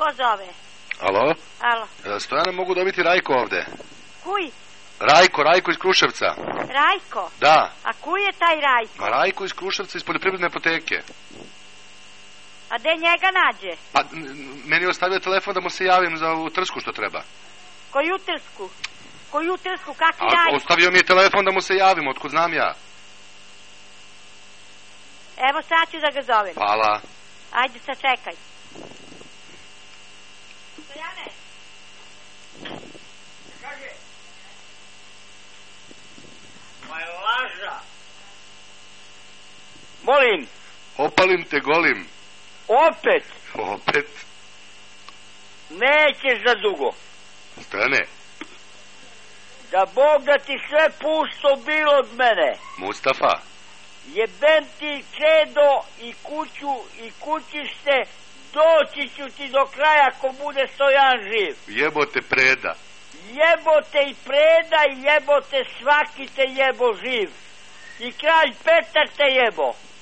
Ko zove? Alo? Alo. Stojane, mogu dobiti Rajko ovde? Kuj? Rajko iz Kruševca. Rajko? Da. A kuj je taj Rajko? Ma Rajko iz Kruševca, iz poljoprivredne apoteke. A gde njega nađe? Pa, meni je ostavio telefon da mu se javim za ovu trsku što treba. Koju trsku? Koju trsku? Kakvi Rajko? Ostavio mi je telefon da mu se javim, otkud znam ja. Evo sad ću da ga zovem. Hvala. Ajde, sačekaj. Stojane. Kaže. Ma je laža. Molim. Opalim te golim. Opet. Opet. Nećeš za dugo. Stojane. Da Bog da ti sve pusto bilo od mene. Mustafa. Jebem ti čedo i kuću i kućište, doći ću ti do kraja ako bude Stojan živ. Jebote preda. Jebote i preda i jebote svaki te jebo živ. I kralj Petar te jebo.